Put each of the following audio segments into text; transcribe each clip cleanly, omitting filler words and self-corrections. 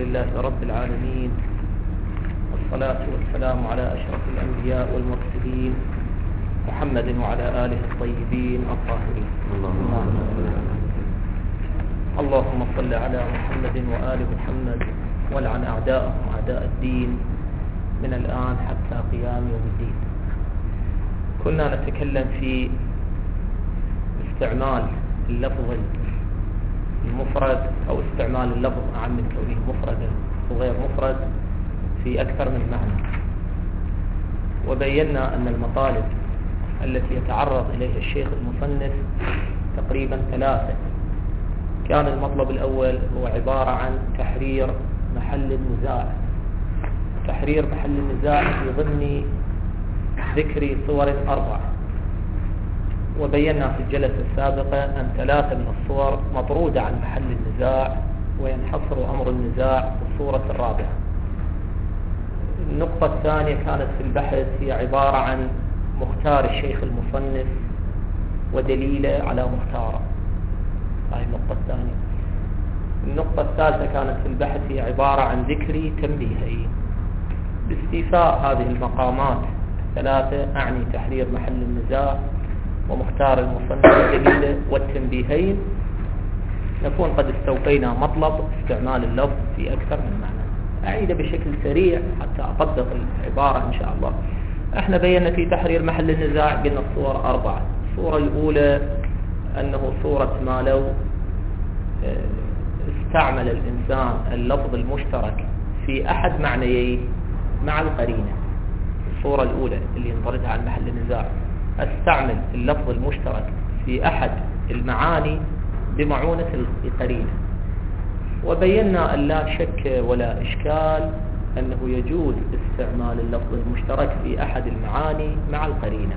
لله رب العالمين، والصلاة والسلام على أشرف الأنبياء والمرسلين محمد وعلى آله الطيبين الطاهرين. اللهم صل على محمد وآل محمد ولعن أعداءهم أعداء الدين من الآن حتى قيام يوم الدين. كنا نتكلم في استعمال اللفظ المفرد أو استعمال اللفظ أعم من كونه مفردا وغير مفرد في أكثر من معنى، وبينا أن المطالب التي يتعرض إليها الشيخ المصنف تقريبا ثلاثة. كان المطلب الأول هو عبارة عن تحرير محل النزاع، تحرير محل النزاع في ضمن ذكر صور 4، وبينا في الجلسة السابقة أن 3 من الصور مطرودة عن محل النزاع وينحصر أمر النزاع في الصورة 4. النقطة الثانية كانت في البحث هي عبارة عن مختار الشيخ المصنف ودليله على مختاره، هذه النقطة الثانية. النقطة الثالثة كانت في البحث هي عبارة عن ذكر تنبيهين. باستيفاء هذه المقامات الثلاثة أعني تحرير محل النزاع ومختار المصنف ودليله والتنبيهين نكون قد استوفينا مطلب استعمال اللفظ في أكثر من معنى. أعيد بشكل سريع حتى أطبق العبارة إن شاء الله. احنا بينا في تحرير محل النزاع قلنا الصور 4. الصورة الأولى أنه صورة ما لو استعمل الإنسان اللفظ المشترك في أحد معنييه مع القرينة. الصورة الأولى اللي ينطردها عن محل النزاع استعمل اللفظ المشترك في أحد المعاني بمعونة القرينة، وبينا أن لا شك ولا إشكال أنه يجوز استعمال اللفظ المشترك في أحد المعاني مع القرينة.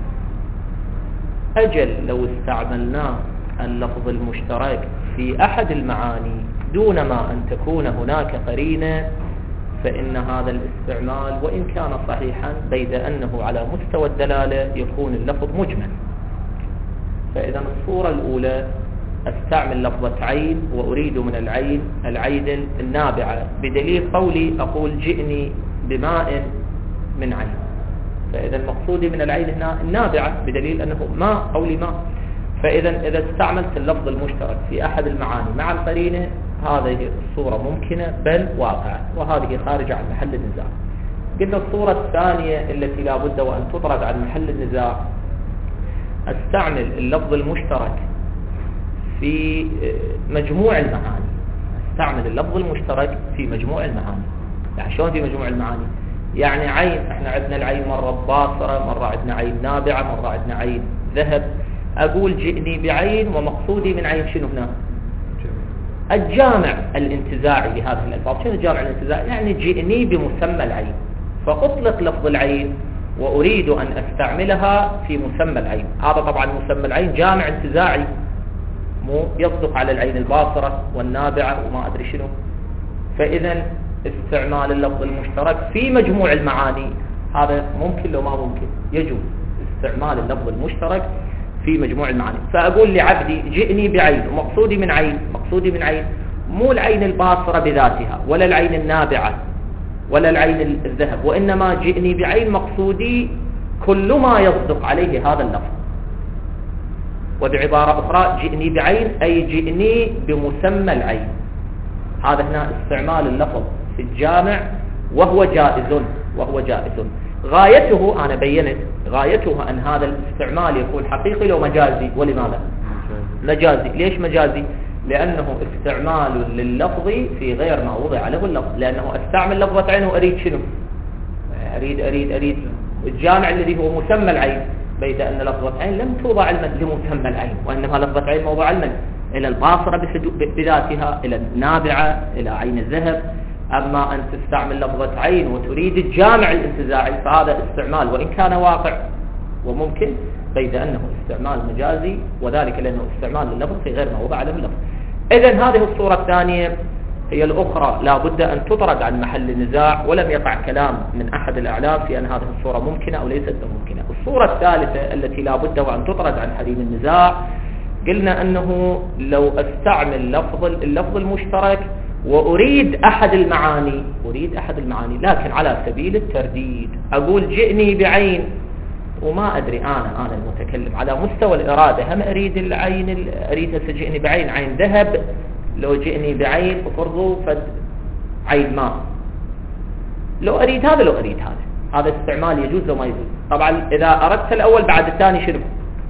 أجل لو استعملنا اللفظ المشترك في أحد المعاني دون ما أن تكون هناك قرينة فإن هذا الاستعمال وإن كان صحيحا بيد أنه على مستوى الدلالة يكون اللفظ مجمل. فإذا الصورة الأولى استعمل لفظة عين وأريد من العين العين النابعة بدليل قولي أقول جئني بماء من عين، فإذا المقصود من العين هنا النابعة بدليل أنه ماء قولي ماء. فإذا إذا استعملت اللفظ المشترك في أحد المعاني مع القرينة هذه الصورة ممكنة بل واقعة، وهذه خارجة عن محل النزاع. قلنا الصورة الثانية التي لا بد وأن تطرد عن محل النزاع استعمل اللفظ المشترك في مجموع المعاني. استعمل اللفظ المشترك في مجموع المعاني. يعني شلون في مجموع المعاني؟ يعني عين، احنا عندنا العين مرة باصرة، مرة عندنا عين نابعة، مرة عندنا عين ذهب. أقول جئني بعين ومقصودي من عين شنو هنا؟ الجامع الانتزاعي لهذه الألفاظ. شنو الجامع الانتزاعي؟ يعني جئني بمسمى العين، فأطلق لفظ العين وأريد أن أستعملها في مسمى العين. هذا طبعا مسمى العين جامع انتزاعي، مو يصدق على العين الباصرة والنابعة وما أدري شنو. فإذا استعمال اللفظ المشترك في مجموع المعاني هذا ممكن لو ما ممكن؟ يجوز استعمال اللفظ المشترك في مجموع المعاني. فأقول لعبدي جئني بعين ومقصودي من عين، مقصودي من عين مو العين الباصرة بذاتها ولا العين النابعة ولا العين الذهب، وإنما جئني بعين مقصودي كل ما يصدق عليه هذا اللفظ. وبعبارة أخرى جئني بعين أي جئني بمسمى العين. هذا هنا استعمال اللفظ في الجامع وهو جائز. غايته أنا بينت غايته أن هذا الاستعمال يكون حقيقي لو مجازي. ولماذا؟ مجازي. ليش مجازي؟ لأنه استعمال لللفظ في غير ما وضع له اللفظ. لأنه استعمل لفظة عين وأريد شنو؟ أريد الجامع الذي هو مسمى العين، بيد أن لفظة عين لم توضع لمسمى العين، وإنما لفظة عين موضع إلى الباصرة بذاتها، إلى النابعة، إلى عين الذهب. أما أن تستعمل لفظة عين وتريد الجامع الانتزاعي فهذا استعمال وإن كان واقع وممكن بيد أنه استعمال مجازي، وذلك لأنه استعمال لللفظ في غير ما وضع له اللفظ. إذن هذه الصورة الثانية هي الأخرى لا بد أن تطرد عن محل النزاع، ولم يقع كلام من أحد الأعلام في أن هذه الصورة ممكنة أو ليست ممكنة. الصورة الثالثة التي لا بد وأن تطرد عن حريم النزاع قلنا أنه لو استعمل اللفظ المشترك وأريد أحد المعاني، لكن على سبيل الترديد. أقول جئني بعين وما أدري أنا المتكلم على مستوى الإرادة، هم أريد العين، أريد جئني بعين عين ذهب، لو جئني بعين فرضوا فد عين ماء، لو أريد هذا لو أريد هذا استعمال يجوز لو ما يجوز. طبعا إذا أردت الأول بعد الثاني شنو؟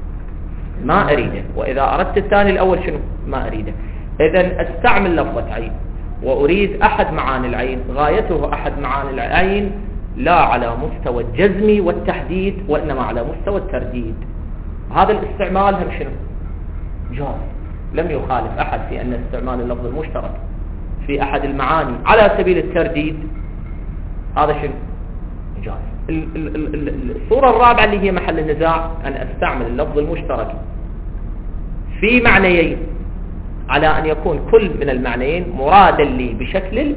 ما أريده. وإذا أردت الثاني الأول شنو؟ ما أريده. إذن استعمل لفظة عين وأريد أحد معاني العين، غايته أحد معاني العين لا على مستوى الجزم والتحديد وإنما على مستوى الترديد. هذا الاستعمال هم شنو؟ جاز، لم يخالف أحد في أن استعمال اللفظ المشترك في أحد المعاني على سبيل الترديد هذا شنو؟ جاز. الصورة الرابعة اللي هي محل النزاع، أن أستعمل اللفظ المشترك في معنيين على أن يكون كل من المعنيين مرادا لي بشكل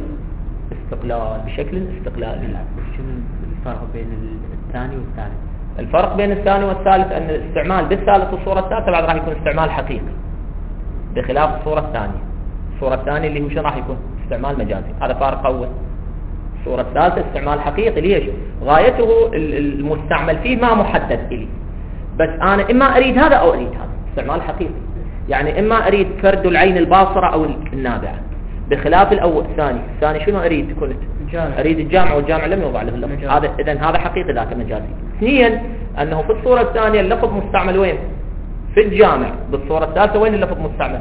استقلالي. شنو الفرق بين الثاني والثالث؟ الفرق بين الثاني والثالث أن الاستعمال بالثالث والصورة الثالثة بعد راح يكون استعمال حقيقي، بخلاف الصورة الثانية. الصورة الثانية اللي مش راح يكون استعمال مجازي، هذا فارق أول. الصورة الثالثة استعمال حقيقي. ليش؟ غايته المستعمل فيه ما محدد إلي، بس أنا إما أريد هذا أو أريد هذا، استعمال حقيقي. يعني إما أريد فرد العين الباصرة أو النابعة، بخلاف الأول. الثاني شنو أريد؟ كنت أريد الجامع والجامع لم يوضع له اللفظ هذا، إذن هذا حقيقي ذاك مجازي. ثانيا أنه في الصورة الثانية اللفظ مستعمل وين؟ في الجامع. بالصورة الثالثة وين اللفظ مستعمل؟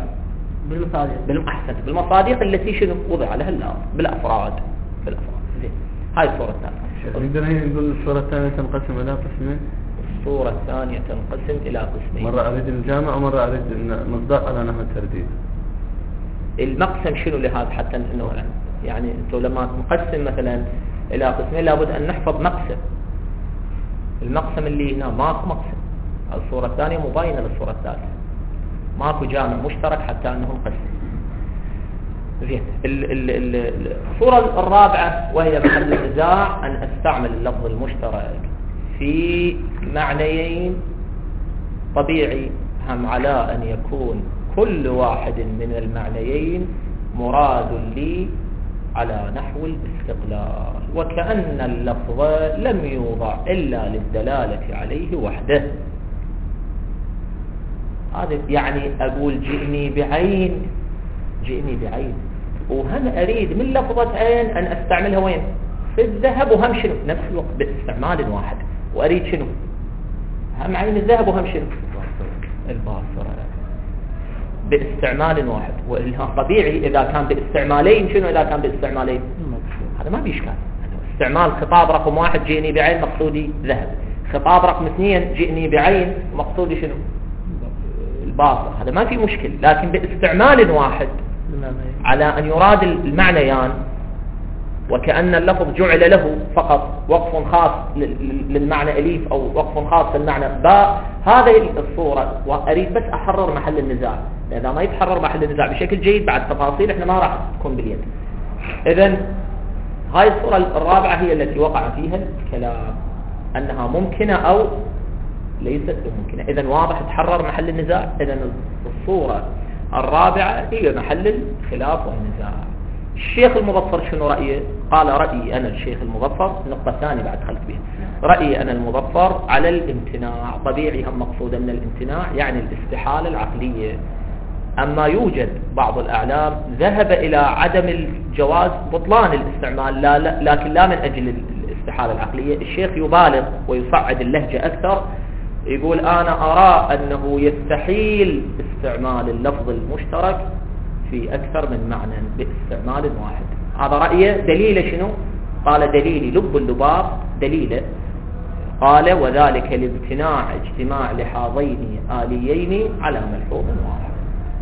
بالمصادق التي شنو وضع لها اللفظ بالأفراد. زين، هاي الصورة الثالثة. نقدر هنا نقول الصورة الثانية تنقسم إلى قسمين. الصورة الثانية تنقسم إلى قسمين، مرة أريد الجامع ومرة أريد مصداق على نحو الترديد. المقسم شنو لهذا؟ حتى انه يعني انتم لما نقسم مثلا الى قسمين لابد ان نحفظ مقسم. المقسم اللي هنا ماكو مقسم، الصورة الثانية مباينة للصورة الثالثة، ماكو جامع مشترك حتى انه نقسم. زين، الصورة الرابعة وهي محل النزاع، ان استعمل اللفظ المشترك في معنيين طبيعي هم على ان يكون كل واحد من المعنيين مراد لي على نحو الاستقلال، وكأن اللفظ لم يوضع إلا للدلالة عليه وحده. هذا يعني أقول جئني بعين، وهم أريد من لفظة عين أن أستعملها وين؟ في الذهب، وهم شنو؟ نفس الوقت باستعمال واحد. وأريد شنو؟ هم عين الذهب وهم شنو؟ الباصرة باستعمال واحد. وإنها طبيعي إذا كان باستعمالين. شنو إذا كان باستعمالين؟ هذا ما بيشكال. استعمال خطاب رقم 1 جئني بعين مقصودي ذهب، خطاب رقم 2 جئني بعين مقصودي شنو؟ الباصر، هذا ما في مشكل. لكن باستعمال واحد على أن يراد المعنيان، وكأن اللفظ جعل له فقط وقف خاص للمعنى أليف أو وقف خاص للمعنى باء، هذه الصورة. وأريد بس أحرر محل النزاع، إذا ما يتحرر محل النزاع بشكل جيد بعد تفاصيل إحنا ما راح تكون باليد. إذن هاي الصورة الرابعة هي التي وقع فيها الكلام أنها ممكنة أو ليست ممكنة. إذن واضح تحرر محل النزاع. إذن الصورة الرابعة هي محل الخلاف والنزاع. الشيخ المظفر شنو رأيه؟ قال رأيي أنا الشيخ المظفر، نقطة ثانية بعد خلت بها، رأيي أنا المظفر على الامتناع. طبيعي هم مقصود من الامتناع يعني الاستحالة العقلية. أما يوجد بعض الأعلام ذهب إلى عدم الجواز بطلان الاستعمال، لكن لا من أجل الاستحالة العقلية. الشيخ يبالغ ويصعد اللهجة أكثر، يقول أنا أرى أنه يستحيل استعمال اللفظ المشترك في أكثر من معنى باستعمال واحد. هذا رأيه. دليله شنو؟ قال دليلي لب اللباب، دليله قال وذلك لامتناع اجتماع لحاظين آليين على ملحوظ واحد.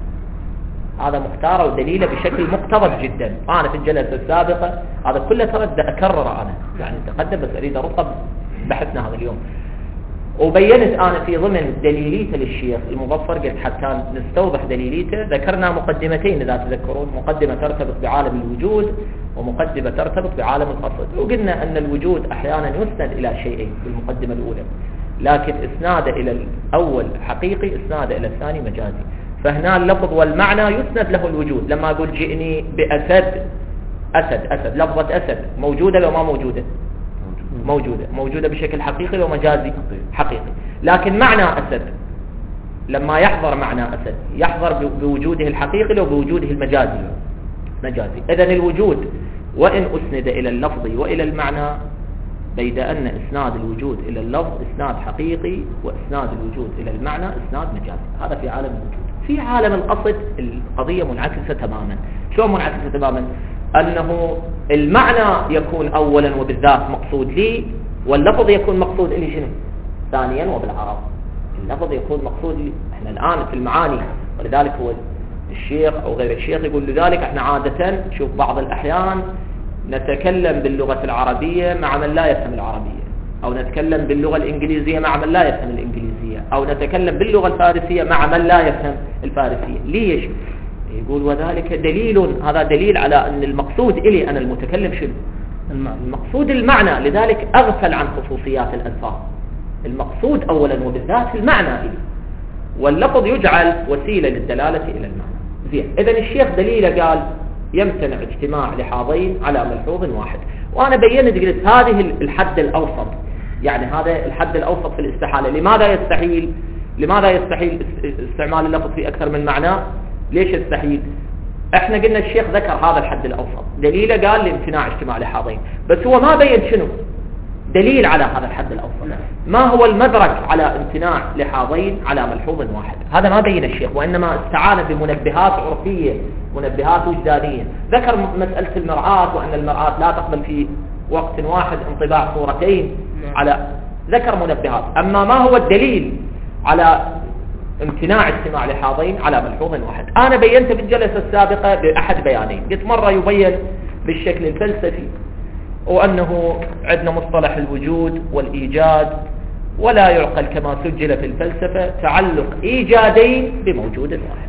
هذا مختاره ودليله بشكل مقتضب جدا. أنا في الجلسة السابقة هذا كله ترد أكرر أنا يعني تقدم، بس أريد أرطب بحثنا هذا اليوم. وبينت أنا في ضمن دليليته للشيخ المظفر، قلت حتى نستوضح دليليته ذكرنا مقدمتين إذا تذكرون، مقدمة ترتبط بعالم الوجود ومقدمة ترتبط بعالم القصد. وقلنا أن الوجود أحيانا يسند إلى شيئين بالمقدمة الأولى، لكن إسناده إلى الأول حقيقي، إسناده إلى الثاني مجازي. فهنا اللفظ والمعنى يسند له الوجود. لما أقول جئني بأسد، أسد لفظة أسد موجودة لو ما موجودة؟ موجودة بشكل حقيقي ومجازي حقيقي. لكن معنى أسد لما يحضر معنى أسد يحضر بوجوده الحقيقي لو بوجوده المجازي. إذن الوجود وإن أسند إلى اللفظ وإلى المعنى، بيد أن إسناد الوجود إلى اللفظ إسناد حقيقي، وإسناد الوجود إلى المعنى إسناد مجازي. هذا في عالم الوجود. في عالم القصد القضية منعكسة تماما. شو منعكسة تماما؟ أنه المعنى يكون أولا وبالذات مقصود لي، واللفظ يكون مقصود لي شنو؟ ثانيا وبالعرض. اللفظ يكون مقصود لي. احنا الآن في المعاني، ولذلك هو الشيخ أو غير الشيخ يقول لذلك احنا عادة شوف بعض الأحيان نتكلم باللغة العربية مع من لا يفهم العربية، أو نتكلم باللغة الإنجليزية مع من لا يفهم الإنجليزية، أو نتكلم باللغة الفارسية مع من لا يفهم الفارسية. ليش؟ يقول وذلك دليل، هذا دليل على أن المقصود إلي أنا المتكلم شنو؟ المقصود المعنى. لذلك أغفل عن خصوصيات الألفاظ. المقصود أولا وبالذات المعنى إلي، واللفظ يجعل وسيلة للدلالة إلى المعنى. زين، إذن الشيخ دليله قال يمتنع اجتماع لحاظين على ملحوظ واحد. وأنا بينت قلت هذه الحد الأوسط، يعني هذا الحد الأوسط في الاستحالة. لماذا يستحيل استعمال اللفظ في أكثر من معنى؟ ليش يستحيل؟ احنا قلنا الشيخ ذكر هذا الحد الأوسط، دليله قال لامتناع اجتماع لحاظين، بس هو ما بين شنو دليل على هذا الحد الأوسط. ما هو المدرك على امتناع لحاظين على ملحوظ واحد؟ هذا ما بين الشيخ، وإنما استعان بمنبهات عرفية، منبهات وجدانية. ذكر مسألة المرآة، وأن المرآة لا تقبل في وقت واحد انطباع صورتين، على ذكر منبهات. أما ما هو الدليل على امتناع اجتماع لحاظين على ملحوظ واحد؟ أنا بينت في الجلسة السابقة بأحد بيانين. قلت مرة يبين بالشكل الفلسفي، وأنه عندنا مصطلح الوجود والإيجاد، ولا يعقل كما سجل في الفلسفة تعلق إيجادين بموجود واحد.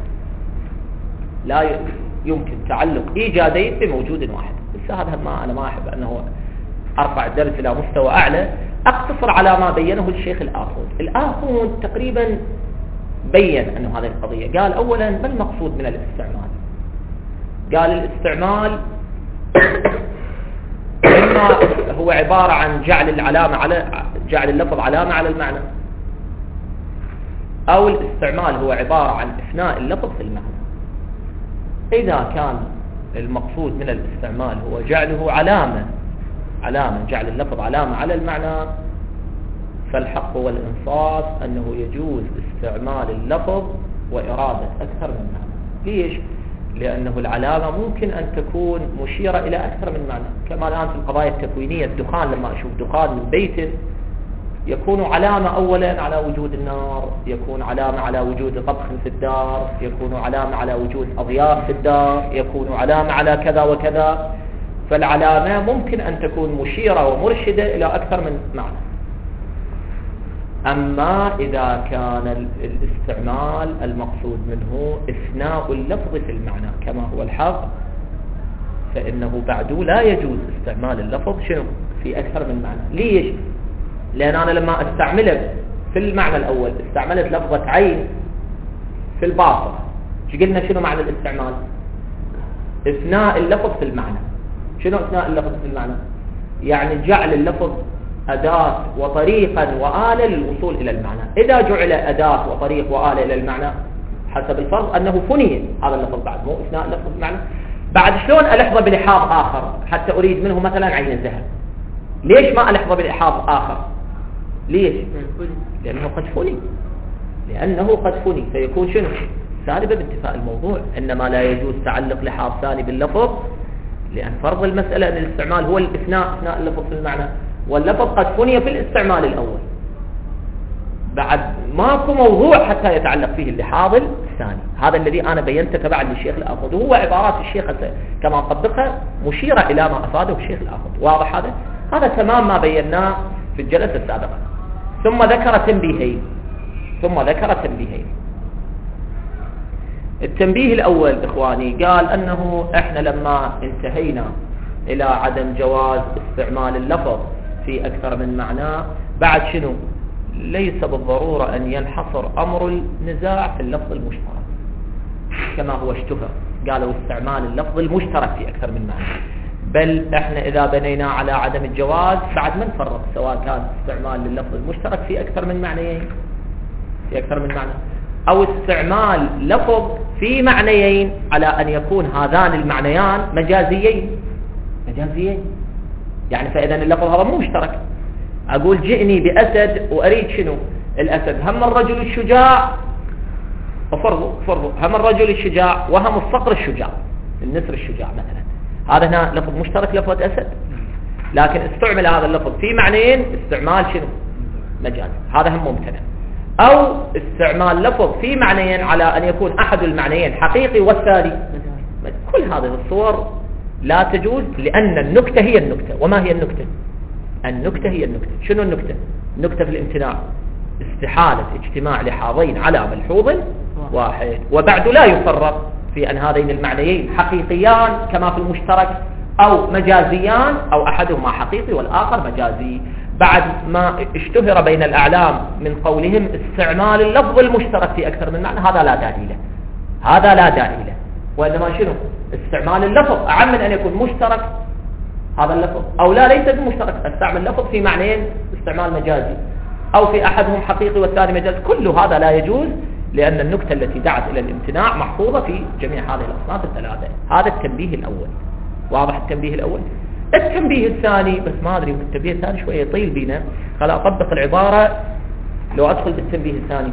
لا يمكن تعلق إيجادين بموجود واحد. بس هذا أنا ما أحب أنه أرفع الدرس إلى مستوى أعلى، أقتصر على ما بينه الشيخ الآخون تقريبا بين أنه هذه القضية. قال أولا ما المقصود من الاستعمال؟ قال الاستعمال إما هو عبارة عن جعل اللفظ علامة على المعنى، أو الاستعمال هو عبارة عن إثناء اللفظ في المعنى. إذا كان المقصود من الاستعمال هو جعله علامة، جعل اللفظ علامة على المعنى، فالحق والإنصاف أنه يجوز استعمال اللفظ وإرادة أكثر من معنى. ليش؟ لأنه العلامة ممكن أن تكون مشيرة إلى أكثر من معنى، كما الآن في القضايا التكوينية. الدخان، لما أشوف دخان من بيت يكون علامة أولا على وجود النار، يكون علامة على وجود طبخ في الدار، يكون علامة على وجود أضياف في الدار، يكون علامة على كذا وكذا. فالعلامة ممكن أن تكون مشيرة ومرشدة إلى أكثر من معنى. أما إذا كان الاستعمال المقصود منه إثناء اللفظ في المعنى كما هو الحق، فإنه بعده لا يجوز استعمال اللفظ شنو في أكثر من معنى. ليش؟ لأن أنا لما استعمله في المعنى الأول استعملت لفظة عين في الباطل. قلنا شنو معنى الاستعمال؟ إثناء اللفظ في المعنى. شنو إثناء اللفظ في المعنى؟ يعني جعل اللفظ أداة وطريقا وآلة للوصول إلى المعنى. إذا جعل أداة وطريق وآلة إلى المعنى حسب الفرض أنه فني هذا اللفظ، بعد مو إثناء اللفظ في المعنى. بعد شلون ألحظه بلحاظ آخر حتى أريد منه مثلا عين الذهب؟ ليش ما ألحظه بلحاظ آخر؟ ليش؟ لأنه قد فني، فيكون شنو؟ سالبة بانتفاء الموضوع. إنما لا يجوز تعلق لحاظ ثاني باللفظ، لأن فرض المسألة أن الاستعمال هو أثناء اللفظ في المعنى، واللفظ قد فني في الاستعمال الأول، بعد ماكو موضوع حتى يتعلق فيه اللحاظ الثاني. هذا الذي أنا بينته تبعا للشيخ الآخذ، وهو عبارات الشيخ كما طبقها مشيرة إلى ما أفاده الشيخ الآخذ. واضح هذا تمام ما بيناه في الجلسة السابقة. ثم ذكر تنبيهين. التنبيه الأول إخواني قال أنه إحنا لما انتهينا إلى عدم جواز استعمال اللفظ في أكثر من معنى، بعد شنو؟ ليس بالضرورة أن ينحصر أمر النزاع في اللفظ المشترك. كما هو اشتهر، قالوا استعمال اللفظ المشترك في أكثر من معنى. بل احنا إذا بنينا على عدم الجواز بعد ما نفرق سواء كان استعمال لللفظ المشترك في أكثر من معنيين، في أكثر من معنى، أو استعمال لفظ في معنيين على أن يكون هذان المعنيان مجازيين. يعني فإذا اللفظ هذا مو مشترك. أقول جئني بأسد وأريد شنو؟ الأسد. هم الرجل الشجاع، وفرضوا هم الرجل الشجاع وهم الصقر الشجاع، النسر الشجاع مثلا، هذا هنا لفظ مشترك لفظ أسد، لكن استعمل هذا اللفظ في معنيين استعمال شنو؟ مجاز. هذا هم ممتنع. أو استعمال لفظ في معنيين على أن يكون أحد المعنيين حقيقي والثاني. كل هذه الصور لا تجوز، لأن النكتة هي النكتة. وما هي النكتة؟ النكتة هي النكتة. شنو النكتة؟ النكتة في الامتناع استحالة اجتماع لحاظين على ملحوظ واحد، وبعد لا يفرق في أن هذين المعنيين حقيقيان كما في المشترك أو مجازيان، أو أحدهما حقيقي والآخر مجازي. بعد ما اشتهر بين الأعلام من قولهم استعمال اللفظ المشترك في أكثر من معنى، هذا لا داعي له، هذا لا داعي له. وإنما شنو؟ استعمال اللفظ أعم من أن يكون مشترك هذا اللفظ، أو لا ليس بمشترك، استعمل لفظ في معنيين استعمال مجازي، أو في أحدهم حقيقي والثاني مجازي. كل هذا لا يجوز، لأن النكتة التي دعت إلى الامتناع محفوظة في جميع هذه الأصناف الثلاثة. هذا التنبيه الأول. واضح التنبيه الأول؟ التنبيه الثاني، بس ما أدري التنبيه الثاني شوية يطيل بينا، خلا أطبق العبارة لو أدخل بالتنبيه الثاني.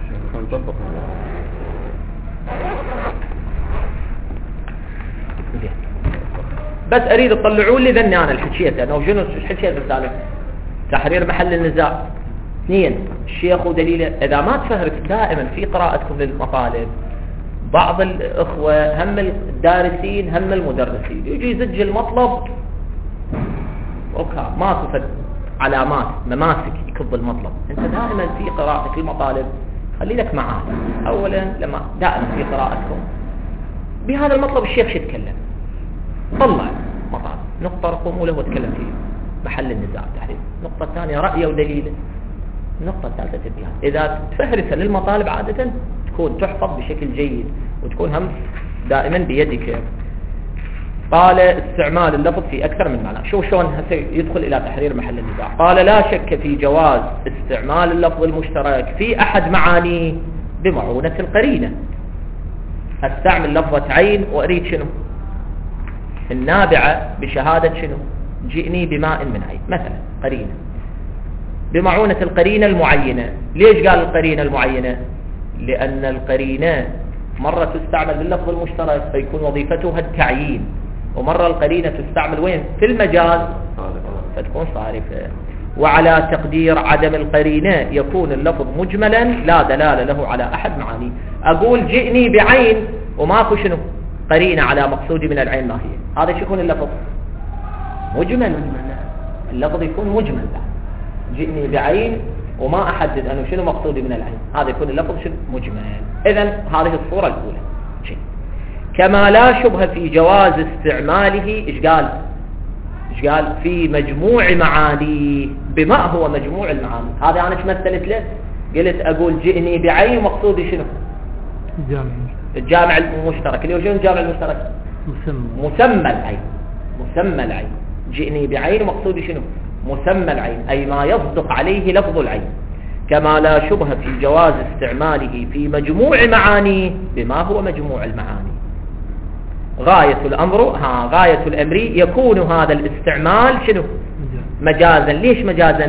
بس أريد أطلعون لي ذني أنا الحكية أو شنو الحكية الثانية؟ تحرير محل النزاع. اثنين، الشيخ ودليله. إذا ما تفهرت دائما في قراءتكم للمطالب، بعض الأخوة هم الدارسين هم المدرسين يجي يزج المطلب ركها ما تفد علامات مماسك يكب المطلب. أنت دائما في قراءتك للمطالب خلي لك معاني. أولا لما دائما في قراءتكم بهذا المطلب الشيخ شو يتكلم، طلع مطالب، نقطة رقم له وتكلم فيه محل النزاع تحرير. النقطة الثانية رأيه ودليله. النقطة الثالثة تبيان. إذا تفهرس للمطالب عادة تكون تحفظ بشكل جيد وتكون هم دائما بيدك. قال استعمال اللفظ في أكثر من معنى. شلون يدخل إلى تحرير محل النزاع. قال لا شك في جواز استعمال اللفظ المشترك في أحد معانيه بمعونة القرينة. استعمل لفظة عين وأريد شنو؟ النابعة بشهادة شنو؟ جئني بماء من عين مثلا، قرينة بمعونة القرينة المعينة. ليش قال القرينة المعينة؟ لأن القرينة مرة تستعمل باللفظ المشترك فيكون وظيفتها التعيين، ومرة القرينة تستعمل وين؟ في المجاز فتكون صارفة. وعلى تقدير عدم القرينة يكون اللفظ مجملا لا دلالة له على أحد معاني. أقول جئني بعين وماكو شنو؟ قرينة على مقصودي من العين ما هي، هذا شو يكون اللفظ؟ مجمل. اللفظ يكون مجمل. جئني بعين وما أحدد أنه شنو مقصودي من العين، هذا يكون اللفظ شنو؟ مجمل. إذن هذه الصورة الأولى. كما لا شبه في جواز استعماله إيش قال في مجموع معانيه. بما هو مجموع المعاني؟ هذا أنا ايش مثلت له؟ قلت أقول جئني بعين مقصودي شنو؟ الجامع المشترك. اللي هو شنو الجامع المشترك؟ مسمى العين. مسمى العين. جئني بعين مقصودي شنو؟ مسمى العين، أي ما يصدق عليه لفظ العين. كما لا شبه في جواز استعماله في مجموع معانيه بما هو مجموع المعاني. غاية الأمر يكون هذا الاستعمال شنو؟ مجازا. ليش مجازا؟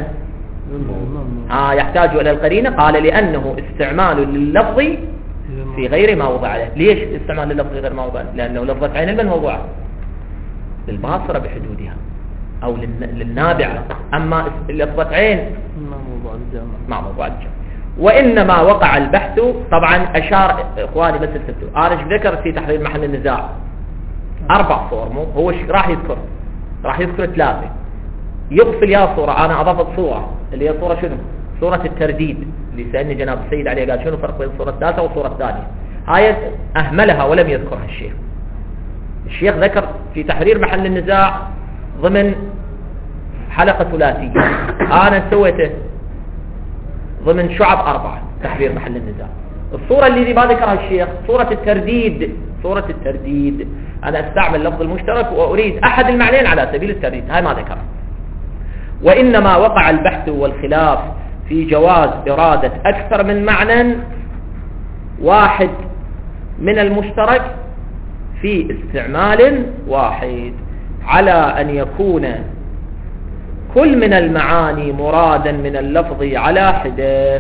يحتاج إلى القرينة. قال لأنه استعمال لللفظ في غير ما وضع له. ليش استعمال لللفظ في غير ما وضع له؟ لأنه لفظة عين من موضوعه للباصرة بحدودها أو للنابعة. أما لفظة عين ما موضوع الجمع. وإنما وقع البحث. طبعا أشار إخواني بس الفتو أنا ذكر في تحرير محل النزاع 4 صور. هو راح يذكر 3. يغفل يا صورة. أنا أضافت صورة اللي هي صورة شنو؟ صورة الترديد اللي سألني جناب السيد عليه قال شنو فرق بين الصورة الثالثة والصورة الثانية. هاي أهملها ولم يذكرها الشيخ ذكر في تحرير محل النزاع ضمن حلقة ثلاثية. أنا سويته ضمن شعب 4 تحرير محل النزاع. الصورة اللي ما ذكرها الشيخ صورة الترديد، أنا أستعمل لفظ المشترك وأريد أحد المعنيين على سبيل الترديد، هاي ما ذكرها. وإنما وقع البحث والخلاف في جواز إرادة أكثر من معنى واحد من المشترك في استعمال واحد، على أن يكون كل من المعاني مرادا من اللفظ على حدة،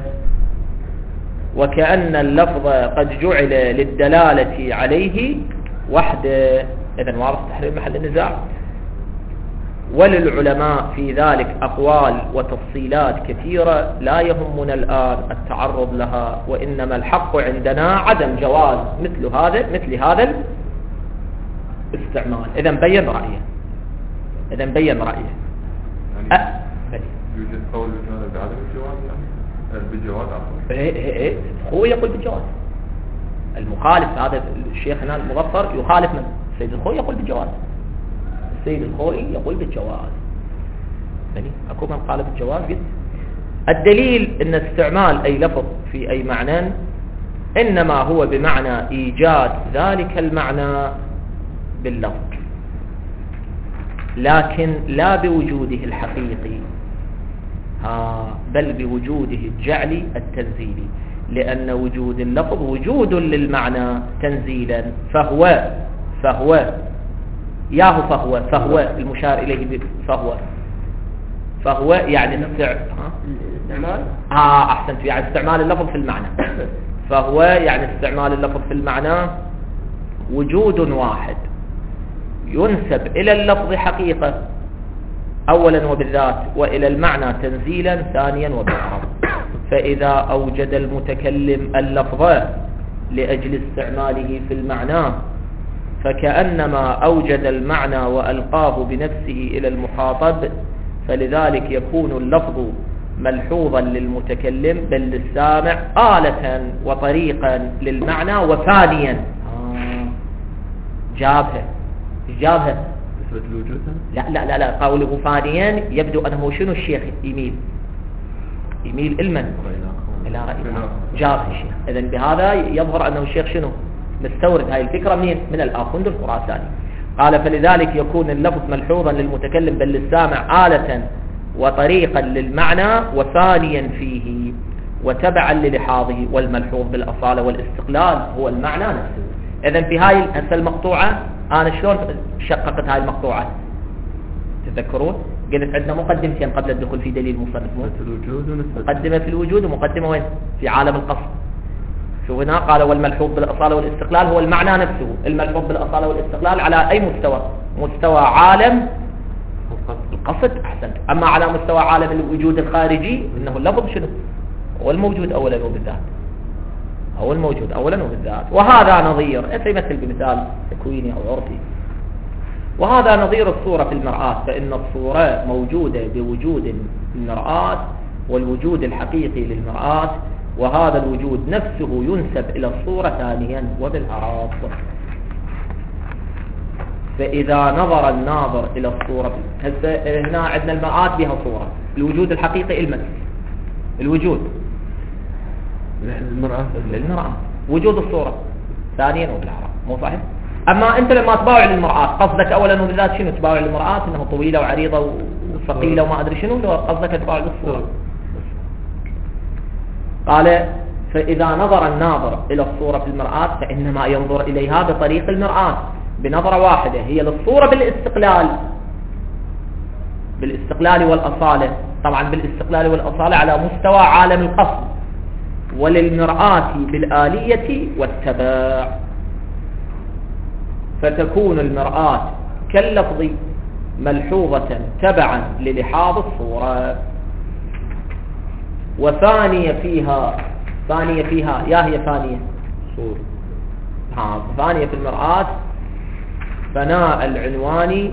وكأن اللفظ قد جعل للدلالة عليه وحده. إذن واضح تحرير محل النزاع. وللعلماء في ذلك أقوال وتفصيلات كثيرة لا يهمنا الآن التعرض لها، وإنما الحق عندنا عدم جواز مثل هذا الاستعمال. إذن بين رأيه. يوجد قول بعدم الجواز بالجواز هو يقول بالجواز. المخالف هذا الشيخ هنا المظفر يخالف من السيد الخوئي يقول بالجواز. السيد الخوئي يقول بالجواز، يعني أكو من قال بالجواز. الدليل أن استعمال أي لفظ في أي معنى إنما هو بمعنى إيجاد ذلك المعنى باللفظ، لكن لا بوجوده الحقيقي، بل بوجوده الجعلي التنزيلي، لأن وجود اللفظ وجود للمعنى تنزيلا. فهو المشار إليه فهو يعني الاستعمال أحسنت، يعني استعمال اللفظ في المعنى. فهو يعني استعمال اللفظ في المعنى وجود واحد ينسب إلى اللفظ حقيقة أولا وبالذات، وإلى المعنى تنزيلا ثانيا وبالعرض. فإذا أوجد المتكلم اللفظ لأجل استعماله في المعنى فكأنما أوجد المعنى وألقاه بنفسه إلى المخاطب، فلذلك يكون اللفظ ملحوظا للمتكلم بل للسامع آلة وطريقا للمعنى وفانيا. جابها نسبة الوجود. لا قوله فانيا يبدو أنه شنو الشيخ يميل علما إلى رأيه جابها الشيخ. إذن بهذا يظهر أنه الشيخ شنو مستورد هاي الفكرة من الآخوند الخراساني. قال فلذلك يكون اللفظ ملحوظا للمتكلم بل للسامع آلة وطريقا للمعنى وثانيا فيه وتبعا للحاظه، والملحوظ بالأصالة والاستقلال هو المعنى نفسه. إذن في هاي المقطوعة أنا شلون شققت هاي المقطوعة؟ تذكرون قلت عندنا مقدمتين قبل الدخول في دليل مصنف، مقدمة في الوجود ومقدمة وين؟ في عالم القصد. شو هنا قال والملحوظ بالأصالة والاستقلال هو المعنى نفسه. الملحوظ بالأصالة والاستقلال على أي مستوى عالم القصد. أحسنت. أما على مستوى عالم الوجود الخارجي إنه اللفظ شنو هو الموجود أولا وبالذات. وهذا نظير يمثل بمثال تكويني أو عرفي. وهذا نظير الصورة في المرآة، فإن الصورة موجودة بوجود المرآة والوجود الحقيقي للمرآة، وهذا الوجود نفسه ينسب إلى الصورة ثانيا وبالعرض. فإذا نظر الناظر إلى الصورة، هنا عندنا المرآة بها صورة، الوجود الحقيقي المس الوجود للمرآة وجود الصورة ثانيا وبالعرض، مو صحيح؟ أما أنت لما تباوع للمرآة قصدك أولا وبالذات شنو تباوع للمرآة؟ إنه طويلة وعريضة وثقيلة وما أدري شنو، لو قصدك تباوع للصورة. قال فإذا نظر الناظر إلى الصورة في المرآة فإنما ينظر إليها بطريق المرآة بنظرة واحدة هي للصورة بالاستقلال والأصالة، طبعا بالاستقلال والأصالة على مستوى عالم القصد، وللمرآة بالآلية والتباع، فتكون المرآة كاللفظ ملحوظة تبعا للحاظ الصورة. وثانية فيها يا هي ثانية صورة ثانية في المرآة فناء العنواني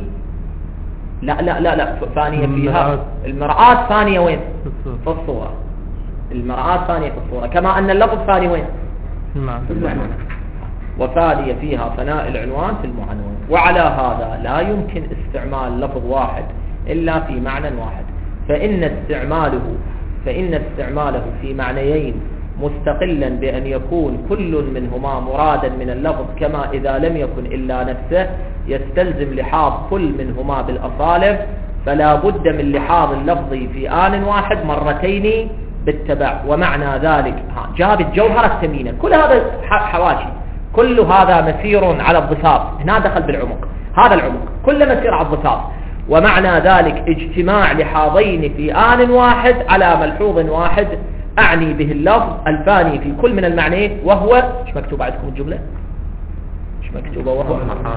لا ثانية فيها المرآة ثانية وين؟ في الصورة. المرآة ثانية في الصورة، كما أن اللفظ ثاني وين؟ في المعنى. وثانية فيها فناء العنوان في المعنون. وعلى هذا لا يمكن استعمال لفظ واحد إلا في معنى واحد، فإن استعماله في معنيين مستقلا بأن يكون كل منهما مرادا من اللفظ، كما إذا لم يكن إلا نفسه يستلزم لحاظ كل منهما بالأصالة، فلا بد من لحاظ اللفظ في آن واحد مرتين بالتبع. ومعنى ذلك جاب الجوهر الثمينة، كل هذا حواشي، كل هذا مسير على الضفاف، هنا دخل بالعمق، هذا العمق كل مسير على الضفاف. ومعنى ذلك اجتماع لحاظين في آن واحد على ملحوظ واحد، أعني به اللفظ الفاني في كل من المعنيين، وهو ايش مكتوب عندكم الجملة؟ ايش مكتوبة؟ وهو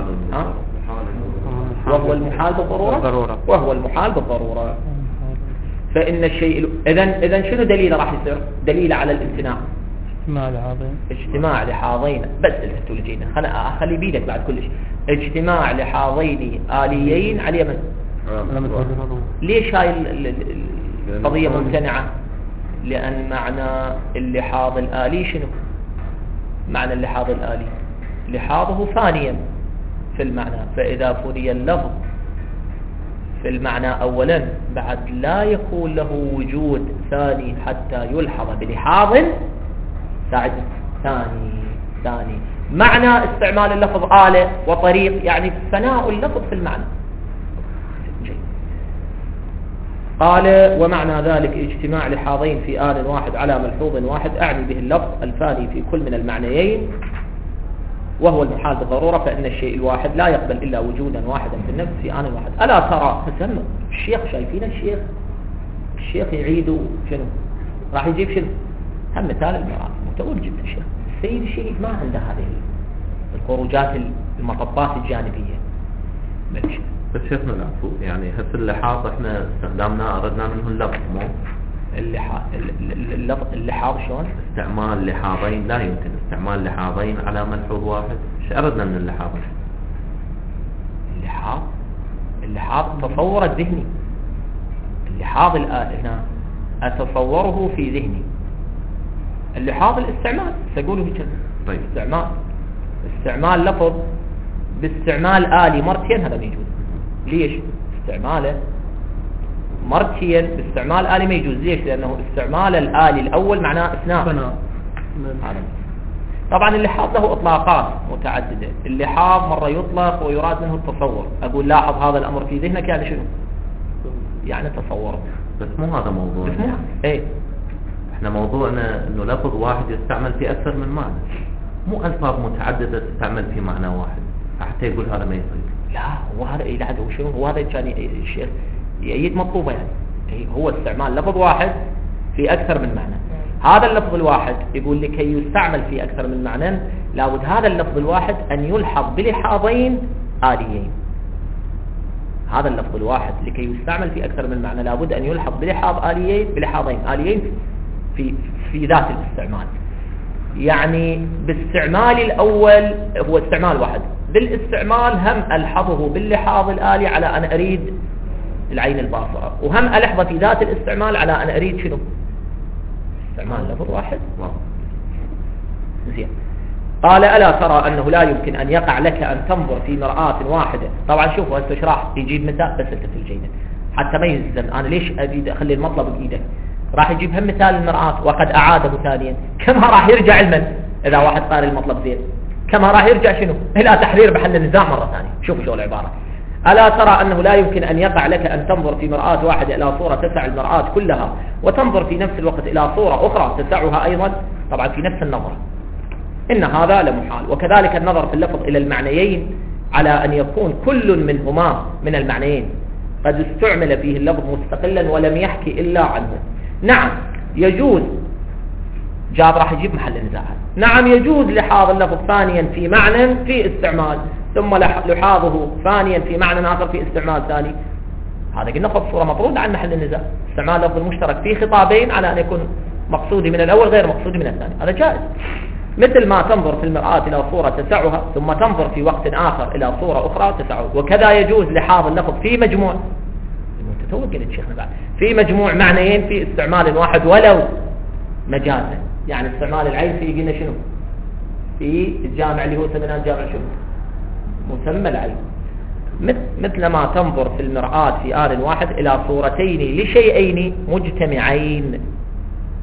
وهو المحال بالضرورة، وهو المحال بالضرورة. فإن الشيء إذن شنو دليل راح يصير؟ دليل على الامتناع اجتماع لحاظين، بس الفتوا لجينا خلي بيدك بعد كل شيء. اجتماع لحاظين آليين على من؟ ليش هاي القضية ممتنعة؟ لأن معنى اللحاظ الآلي شنو؟ معنى اللحاظ الآلي لحاظه ثانيا في المعنى، فإذا فني اللفظ في المعنى أولا بعد لا يكون له وجود ثاني حتى يلحظ بلحاظ ثاني. معنى استعمال اللفظ آلة وطريق يعني فناء اللفظ في المعنى. قال ومعنى ذلك اجتماع لحاظين في آن واحد على ملحوظ واحد، أعني به اللفظ الفاني في كل من المعنيين، وهو المحال بالضرورة، فإن الشيء الواحد لا يقبل إلا وجودا واحدا في النفس في آن واحد. ألا ترى فسمى الشيخ، شايفين الشيخ يعيد شنو راح يجيب شنو هم مثال المرأة متقول جدا. الشيخ السيد الشيخ ما عنده هذه الخروجات المطبات الجانبية. بس شيخنا العفو، يعني هسه اللحاظ احنا استخدامنا أردنا منه اللفظ، مو اللحاظ شلون؟ استعمال لحاظين، لا يمكن استعمال لحاظين على ملحوظ واحد. ايش أردنا من اللحاظ؟ اللحاظ تصور الذهني، اللحاظ هنا أتصوره في ذهني. اللحاظ الاستعمال سأقوله كذا. طيب استعمال لفظ باستعمال آلي مرتين هذا ما يجوز. ليش؟ استعماله مرتين باستعمال آلي ما يجوز. ليش؟ لأنه استعمال الآلي الأول معناه إثناء. طبعا اللحاظ له إطلاقات متعددة. اللحاظ مرة يطلق ويراد منه التصور. أقول لاحظ هذا الأمر في ذهنك يعني شنو؟ يعني تصوره. بس مو هذا موضوع. ايه احنا موضوعنا انه لفظ واحد يستعمل في اكثر من معنى، مو الفاظ متعددة تستعمل في معنى واحد حتى يقول هذا ما يصير. لا هو هذا يلعب هو شنو، هو هذا كان الشيخ يأيد مطلوبة يعني هو استعمال لفظ واحد في أكثر من معنى. هذا اللفظ الواحد يقول لكي يستعمل في أكثر من معنى لابد هذا اللفظ الواحد أن يلحظ بلحاظين آليين. هذا اللفظ الواحد لكي يستعمل في أكثر من معنى لابد أن يلحظ بلحاظين آليين في ذات الاستعمال. يعني باستعمال الأول هو استعمال واحد، بالاستعمال هم ألحظه باللحاظ الآلي على أن أريد العين الباصرة، وهم ألحظه في ذات الاستعمال على أن أريد شنو؟ استعمال لفظ واحد. زين. قال ألا ترى أنه لا يمكن أن يقع لك أن تنظر في مرآة واحدة. طبعا شوفوا هسه شرح يجيب مثال بس التفل جيدا حتى ما يلزم أنا ليش أريد أخلي المطلب بإيدك. راح يجيب هم مثال المرآة وقد أعاده ثانيا. كما راح يرجع علما إذا واحد قاري المطلب زين، كما راح يرجع شنو إلى تحرير محل النزاع مرة ثانية. شوف شو العبارة. ألا ترى أنه لا يمكن أن يقع لك أن تنظر في مرآة واحدة إلى صورة تسع المرآة كلها وتنظر في نفس الوقت إلى صورة أخرى تسعها أيضا، طبعا في نفس النظرة. إن هذا لمحال. وكذلك النظر في اللفظ إلى المعنيين على أن يكون كل منهما من المعنيين قد استعمل فيه اللفظ مستقلا ولم يحكي إلا عنه. نعم يجوز، جاب راح يجيب محل النزاع. نعم يجوز لحاظ اللفظ ثانيا في معنى في استعمال، ثم لحاظه ثانيا في معنى آخر في استعمال ثاني. هذا قلنا خط صورة مطرودة عن محل النزاع. استعمال لفظ المشترك في خطابين على أن يكون مقصودي من الأول غير مقصودي من الثاني، هذا جائز. مثل ما تنظر في المرآة إلى صورة تسعها ثم تنظر في وقت آخر إلى صورة أخرى تسعها. وكذا يجوز لحاظ اللفظ في مجموع، قلت شيخنا بعد في مجموع معنيين في استعمال واحد ولو مجازا. يعني استعمال العين في قلنا شنو في الجامع اللي هو ثمنان جامع شنو مسمى العين. مثل ما تنظر في المرآة في آن واحد إلى صورتين لشيئين مجتمعين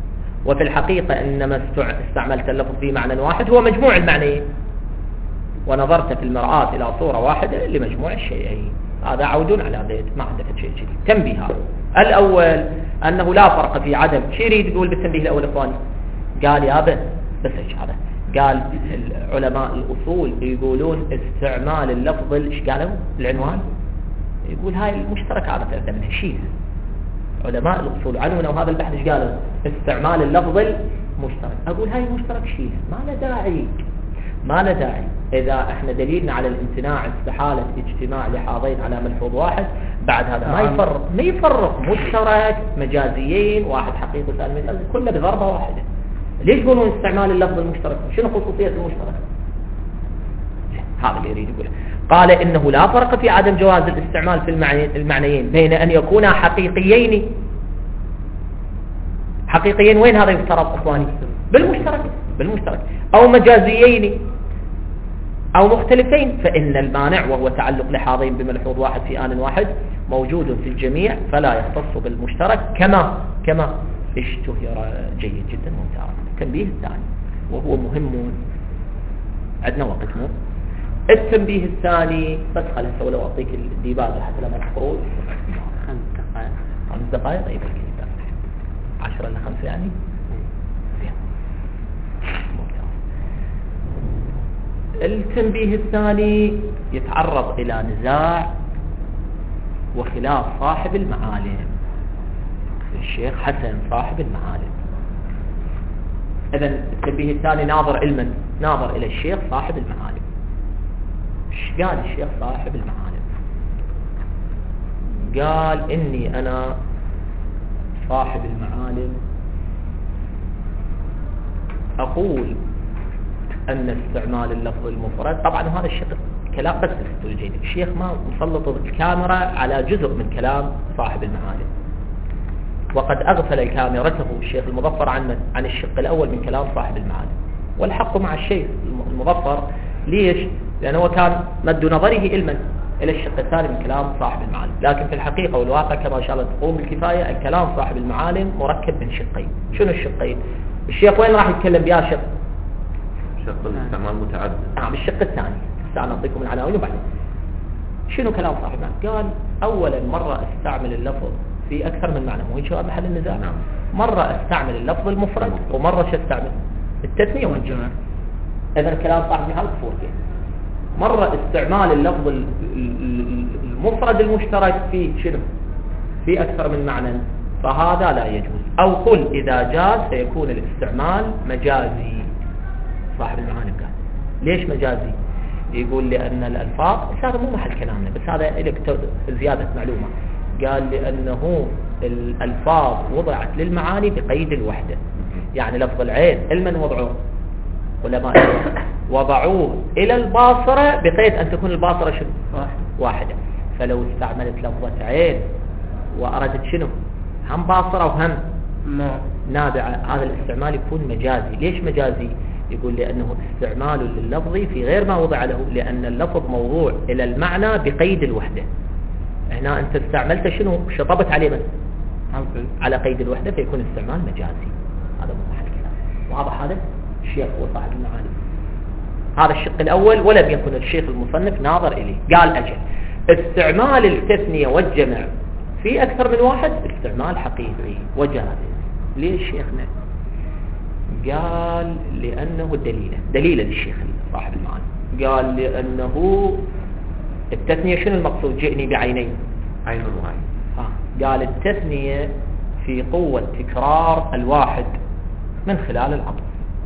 وفي الحقيقة إنما استعملت اللفظ في معنى واحد هو مجموع المعنيين، ونظرت في المرآة إلى صورة واحدة لمجموع الشيئين. هذا عود على بيت، ما عنده شيء جديد. تنبيه الأول أنه لا فرق في عدم. شو يريد يقول بالتنبيه الأول إخواني؟ قال يا بس هذا قال علماء الأصول يقولون استعمال اللفظ ايش قالوا العنوان؟ يقول هاي المشترك هذا ثلاثة منها شيء. علماء الأصول عنونوا هذا البحث ايش قالوا؟ استعمال اللفظ المشترك. أقول هاي المشترك شيء ما له داعي. إذا احنا دليلنا على الامتناع استحالة اجتماع لحاظين على ملحوظ واحد، بعد هذا ما يفرق مشترك مجازيين، واحد حقيقي وثاني مجازي، كله بضربة واحدة. ليش يقولون استعمال اللفظ المشترك؟ شنو خصوصية المشترك؟ هذا اللي يريد يقوله. قال إنه لا فرق في عدم جواز الاستعمال في المعنيين بين أن يكونا حقيقيين. وين هذا يفترض إخواني؟ بالمشترك أو مجازيين أو مختلفين، فإن المانع وهو تعلق لحاظين بملحوظ واحد في آن واحد موجود في الجميع، فلا يختص بالمشترك كما اشتهر. جيد جدا، ممتاز. التنبيه الثاني وهو مهم، عندنا وقت مو؟ التنبيه الثاني بس خلينا نسوي له أعطيك الديباج حتى لما تخرج 5 دقائق. طيب 10 إلى 5 يعني. التنبيه الثاني يتعرض إلى نزاع وخلاف صاحب المعالم، الشيخ حسن صاحب المعالم. إذن التنبيه الثاني ناظر إلى الشيخ صاحب المعالم. ايش قال الشيخ صاحب المعالم؟ قال إني أنا صاحب المعالم أقول أن استعمال اللفظ المفرد، طبعا هذا الشيخ كلام بس الجيد، الشيخ ما مسلط الكاميرا على جزء من كلام صاحب المعالم، وقد أغفل كاميرته الشيخ المظفر عن الشق الأول من كلام صاحب المعالم، والحق مع الشيخ المظفر. ليش؟ لأنه كان مد نظره إلى الشق الثاني من كلام صاحب المعالم، لكن في الحقيقة والواقع كما شاء الله تقوم بالكفاية، الكلام صاحب المعالم مركب من شقين. شنو الشقين؟ الشيخ وين راح يتكلم بها شق الاستعمال متعدد. بالشق الثاني سأعطيكم العناوين وبعدين شنو كلام صاحب المعالم. قال أولا مرة استعمل اللفظ في أكثر من معنى، مو هو محل النزاع. مرة استعمل اللفظ المفرد، ومرة شو استعمل التثنية والجمع. إذا كلام صاحب المعالم صورتين، مرة استعمال اللفظ المفرد المشترك في شنو؟ في أكثر من معنى، فهذا لا يجوز. أو قل إذا جاز فيكون الاستعمال مجازي. صاحب المعالم قال ليش مجازي؟ يقول لأن الألفاظ، بس هذا مو محل كلامنا، بس هذا لك زيادة معلومة. قال لأنه الألفاظ وضعت للمعاني بقيد الوحدة. يعني لفظ العين المن وضعوه علماء وضعوه إلى الباصرة بقيد أن تكون الباصرة شنو؟ واحدة. فلو استعملت لفظة عين وأردت شنو؟ هم باصرة وهم نابعة، هذا الاستعمال يكون مجازي. ليش مجازي؟ يقول لأنه استعمال لللفظ في غير ما وضع له، لأن اللفظ موضوع إلى المعنى بقيد الوحدة. هنا أنت استعملت شنو؟ شطبت عليه على قيد الوحدة، فيكون استعمال مجازي. هذا مو محل كلام. واضح هذا؟ الشيخ هو صاحب المعاني. هذا الشق الأول، ولم يكن الشيخ المصنف ناظر إليه. قال أجل استعمال التثنية والجمع في أكثر من واحد استعمال حقيقي وجاز. ليش شيخنا؟ قال لأنه دليلة للشيخ صاحب المعاني. قال لأنه التثنية شنو المقصود؟ جئني بعينين، عين وعين. قال التثنية في قوة تكرار الواحد من خلال العطف،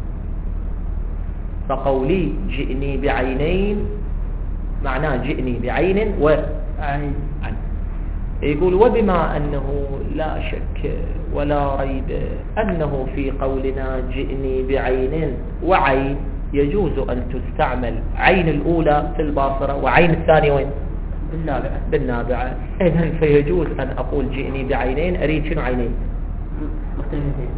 فقولي جئني بعينين معناه جئني بعين وعين. يقول وبما أنه لا شك ولا ريب أنه في قولنا جئني بعين وعين يجوز أن تستعمل عين الأولى في الباصرة وعين الثانية وين؟ بالنابعة. إذن فيجوز أن أقول جئني بعينين أريد شنو عينين؟ مختلفتين.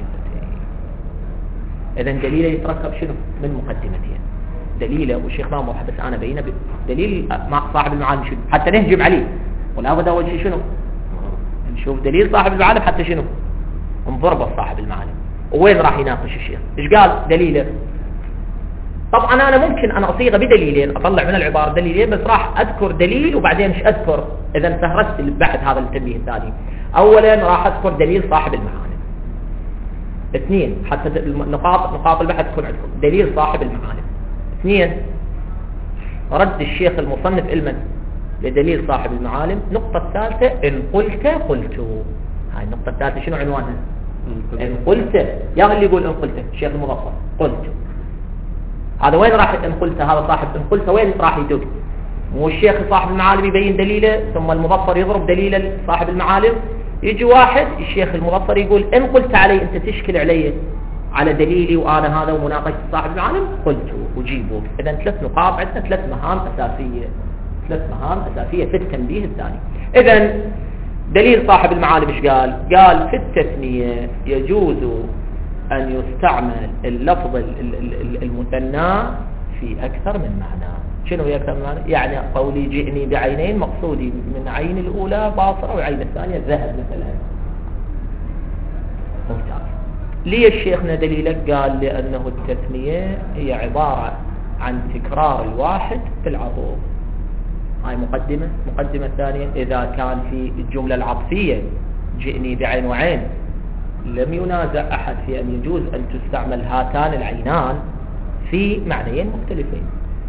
إذن دليله يتركب شنو؟ من مقدمتين. دليله والشيخ ما مرحب، بس أنا بينه دليل مع صاحب المعالم شنو حتى نهجم عليه. ولا بد أول شيء شنو؟ نشوف دليل صاحب المعالم حتى شنو؟ انضرب صاحب المعالم. وين راح يناقش الشيخ؟ ايش قال دليله؟ طبعا انا ممكن انا اصيغه بدليلين، اطلع من العباره دليلين، بس راح اذكر دليل وبعدين ايش اذكر اذا سهرت بعد هذا التنبيه الثاني. اولا راح اذكر دليل صاحب المعاني. اثنين، حتى نقاط البحث تكون عندكم دليل صاحب المعاني. اثنين، رد الشيخ المصنف علما لدليل صاحب المعالم. النقطة الثالثة إن قلت قلت. هاي النقطة الثالثة شنو عنوانها؟ إن قلت. يا اللي يقول إن قلت الشيخ المظفر قلت، هذا وين راح إن قلت؟ هذا صاحب إن قلت وين راح يدق؟ مو الشيخ صاحب المعالم يبين دليله ثم المظفر يضرب دليل صاحب المعالم؟ يجي واحد الشيخ المظفر يقول إن قلت علي أنت تشكل علي على دليلي وأنا هذا ومناقشة صاحب المعالم قلت وجيبه. إذا 3 نقاط عندنا، 3 مهام أساسية، 3 مهام أساسية في التنبيه الثاني. إذا دليل صاحب المعالم إيش قال؟ قال في التثنية يجوز أن يستعمل اللفظ المثنى في أكثر من معنى. شنو هي أكثر من معنى؟ يعني قولي جئني بعينين مقصودي من عين الأولى باصرة وعين الثانية ذهب مثلا. ممتاز. ليش شيخنا دليلك؟ قال لأنه التثنية هي عبارة عن تكرار الواحد في العطوف. هاي مقدمة ثانية. إذا كان في الجملة العطفية جئني بعين وعين لم ينازع أحد في أن يجوز أن تستعمل هاتان العينان في معنيين مختلفين،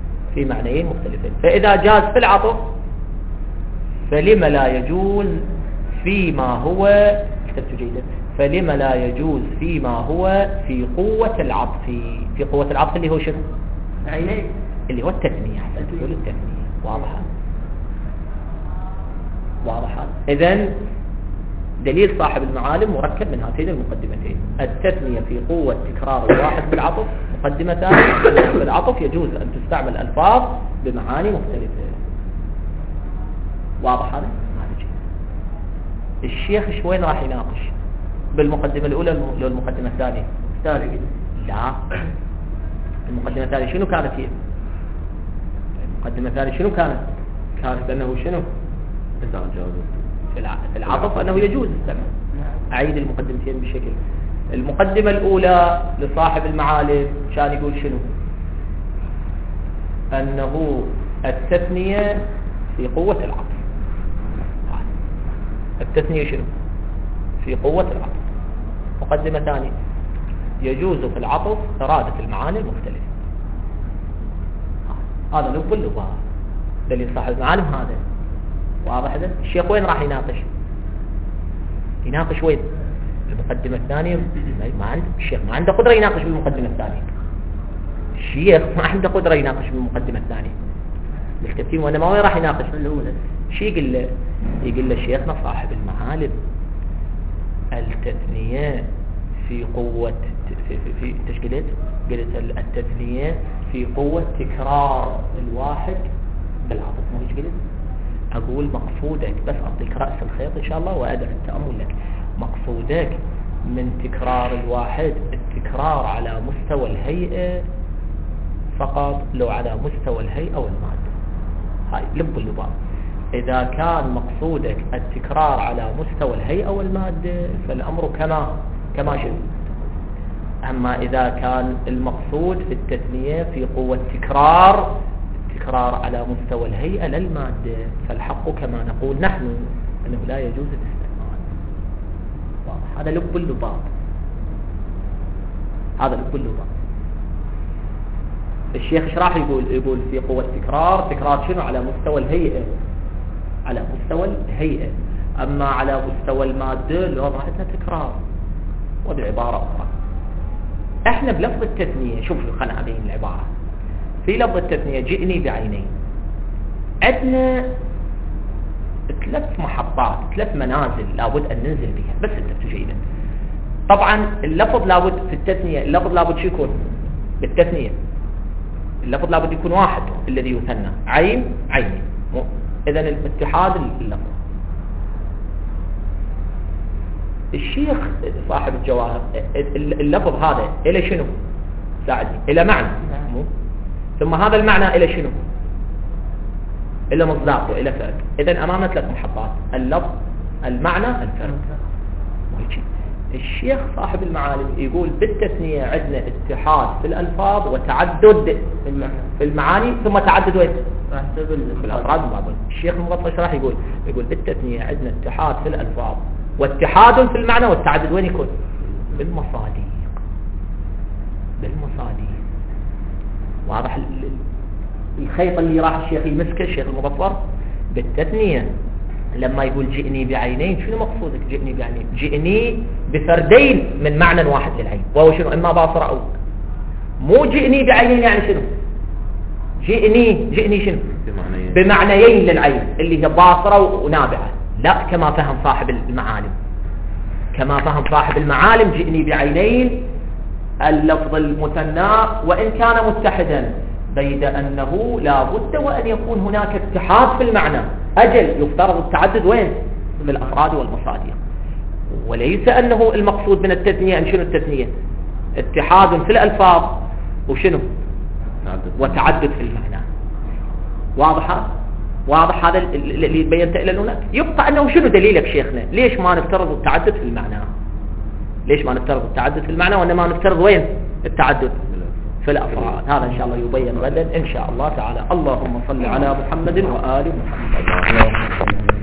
فإذا جاز في العطف فلما لا يجوز فيما هو كتبت جيدا، فلما لا يجوز فيما هو في قوة العطف. في قوة العطف اللي هو شنو؟ عينين، اللي هو التثنية. تقول التثنية. واضحة. إذن دليل صاحب المعالم مركب من هاتين المقدمتين. التثنية في قوة تكرار الواحد بالعطف. مقدمة ثانية في العطف يجوز أن تستعمل ألفاظ بمعاني مختلفة. واضح هذا؟ الشيخ وين راح يناقش؟ بالمقدمة الأولى ولا المقدمة الثانية؟ الثانية. لا، المقدمة الثانية شنو كانت هي؟ المقدمة الثانية شنو كانت؟ كانت أنه شنو؟ في العطف أنه يجوز السمع. أعيد المقدمتين بشكل. المقدمة الأولى لصاحب المعالم كان يقول شنو؟ أنه التثنية في قوة العطف. التثنية شنو؟ في قوة العطف. مقدمة ثانية يجوز في العطف إرادة المعاني المختلفة. هذا لب اللباب دليل صاحب المعالم هذا. واضح هذا؟ الشيخ وين راح يناقش وين؟ المقدمة الثانية. ما عنده الشيخ ما عنده قدرة يناقش بالمقدمة الثانية. الشيخ ما عنده قدرة يناقش بالمقدمة الثانية. مكتبتين وانا ما وين راح يناقش الأولى. شي يقول له شيخنا صاحب المعالم التثنية في قوة في تشكيلات. قلت التثنية في قوة تكرار الواحد بالعطف. ما هيش قلت؟ أقول مقصودك بس أعطيك رأس الخيط إن شاء الله وأدع التأمل لك. مقصودك من تكرار الواحد التكرار على مستوى الهيئة فقط، لو على مستوى الهيئة والمادة. هاي لب اللباب. إذا كان مقصودك التكرار على مستوى الهيئة والمادة فالأمر كما شئت. أما إذا كان المقصود في التثنية في قوة تكرار على مستوى الهيئة للمادة فالحق كما نقول نحن أنه لا يجوز الاستعمال. هذا لب اللباب. الشيخ ايش راح يقول في قوة تكرار شنو؟ على مستوى الهيئة. أما على مستوى المادة لو ما عندنا تكرار. وبعبارة أخرى احنا بلفظ التثنية شوفوا خلنا أبين العبارة. في لفظ التثنية جئني بعينين عندنا 3 محطات 3 منازل لابد أن ننزل بها. بس انت تجينا طبعا اللفظ لابد في التثنية اللفظ لابد شو يكون بالتثنية؟ اللفظ لابد يكون واحد الذي يثنى عين. إذن الاتحاد اللفظ. الشيخ صاحب الجواهر اللفظ هذا إلى شنو؟ ساعدني. إلى معنى. ثم هذا المعنى إلى شنو؟ إلى مصداق وإلى فرق. إذن أمامنا 3 محطات: اللفظ، المعنى، الفرق. الشيخ صاحب المعالم يقول بالتثنية عندنا اتحاد في الألفاظ وتعدد في المعاني ثم تعدد وين؟ في الأفراد بعضهم. الشيخ المغطرش راح يقول بالتثنية عندنا اتحاد في الألفاظ واتحاد في المعنى والتعدد وين يكون؟ بالمصادق. واضح الخيط اللي راح الشيخ يمسكه الشيخ المغفر بالتثنية لما يقول جئني بعينين. شنو مقصودك جئني بعينين؟ جئني بفردين من معنى واحد للعين، وهو شنو؟ اما باصرة او مو جئني بعينين يعني شنو؟ جئني شنو؟ بمعنيين للعين اللي هي باصرة ونابعة. لا، كما فهم صاحب المعالم جئني بعينين اللفظ المثنى وإن كان متحدا، بيد أنه لا بد وأن يكون هناك اتحاد في المعنى. أجل يفترض التعدد وين؟ في الأفراد والمصادر، وليس أنه المقصود من التثنية أن شنو التثنية؟ اتحاد في الألفاظ وشنو؟ وتعدد في المعنى. واضح هذا اللي بينته إلى هناك. يبقى أنه شنو دليلك شيخنا؟ ليش ما نفترض التعدد في المعنى؟ وإنما نفترض وين التعدد؟ في الأفراد. هذا إن شاء الله يبين غدا إن شاء الله تعالى. اللهم صل على محمد وآل محمد.